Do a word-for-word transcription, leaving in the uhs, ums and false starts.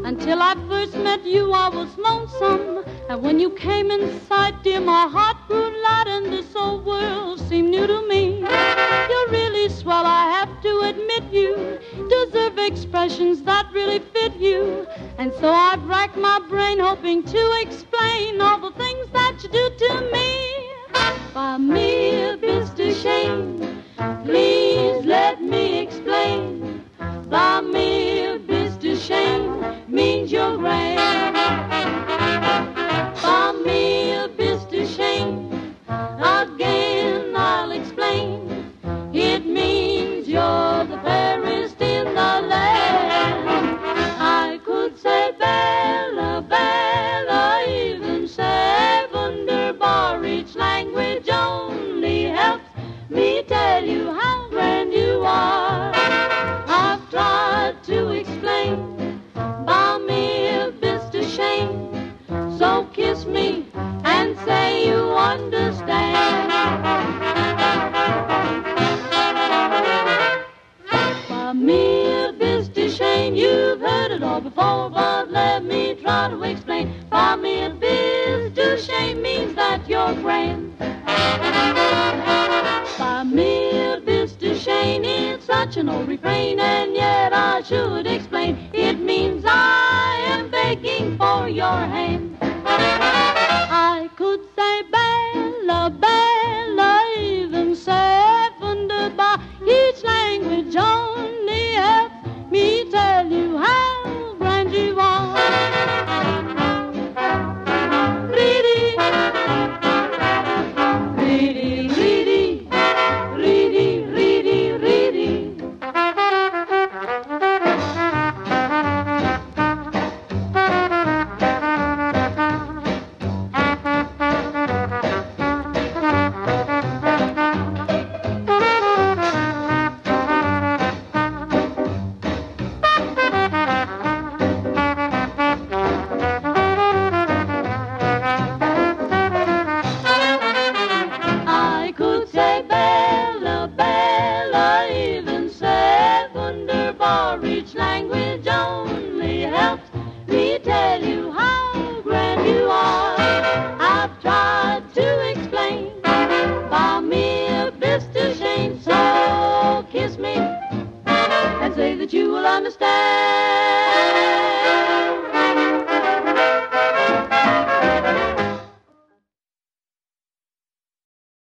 Until I first met you, I was lonesome. And when you came in sight, dear, my heart grew light, and this old world seemed new to me. You're really swell, I have to admit you deserve expressions that really fit you. And so I've racked my brain hoping to explain all the things that you do to me. Buy me a Mister Shane, please let me explain. Buy me a Mister Shane means you're grand. Buy me a Mister Shane, again I'll explain. It means you're the fairest in the land. I could say Bella, Bella, even say wunderbar. Each language only helps me tell you how grand you are. I've tried to explain. Buy me a Mister Shane, so kiss me and say you understand. Buy me a Mister Shane, you've heard it all before, but let me try to explain. Buy me a Mister Shane means that you're grand. Buy me a Mister Shane, it's such an old refrain, and yet I should explain. It means I am begging for your hand.